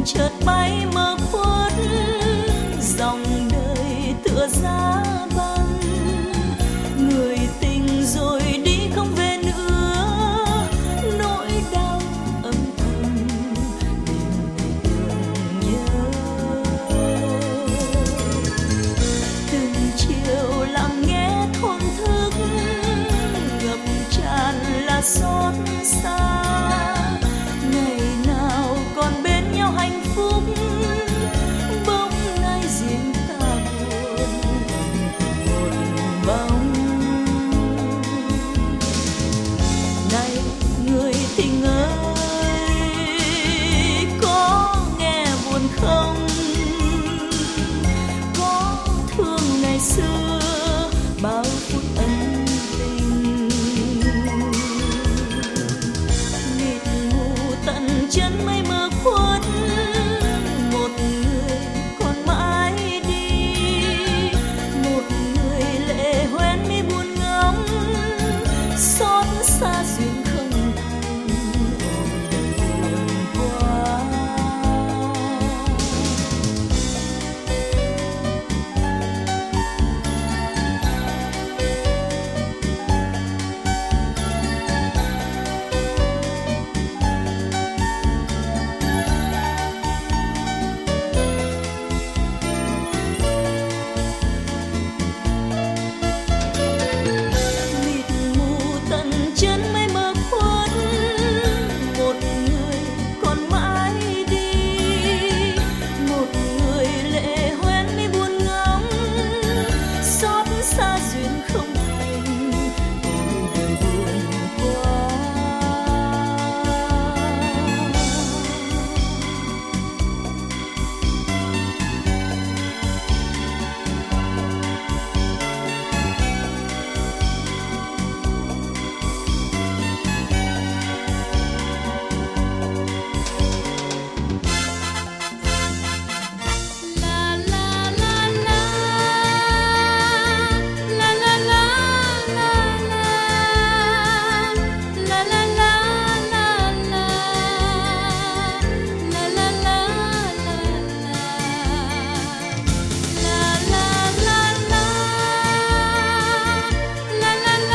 chợt bay mơ khuất, dòng đời tựa giá băng. Người tình rồi đi không về nữa, nỗi đau âm thầm đêm ngày tưởng nhớ. Từng chiều lặng nghe thổn thức, ngập tràn là xót xa. Ngày nào còn bên nhau hạnh phúc, bỗng nay riêng ta buồn một bóng. Này người tình ơi, có nghe buồn không? Có thương ngày xưa bao phút ân tình. Mịt mù tận chân mây mơ khuất, một người còn mãi đi, một người lệ hoen mi buồn ngóng. Xót xa duyên không thành, ôi đời buồn quá. Mịt mù tận chân mây mơ khuất, một người còn mãi đi, một người lệ hoen mi buồn ngóng. Xót xa duyên không thành, ôi đời buồn quá. La la la la, la la la la la, la la la la la, la la la la la, la la la la, la la la la la, la la la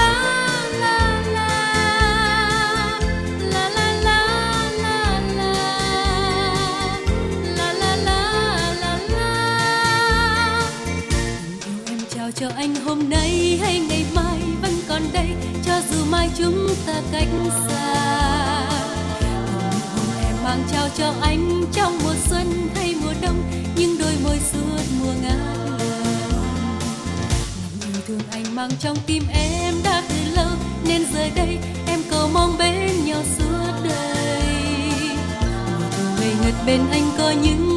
la la. Tình yêu em trao cho anh hôm nay hay ngày mai vẫn còn đây, cho dù mai chúng ta cách xa. Tình yêu em mang trao cho anh trong mùa xuân hay mùa đông, những đôi môi suốt mùa ngát ngào. Lòng yêu thương anh mang trong tim em đã từ lâu, nên giờ đây em cầu mong bên nhau suốt đời. Mùa thu ngây ngất bên anh có những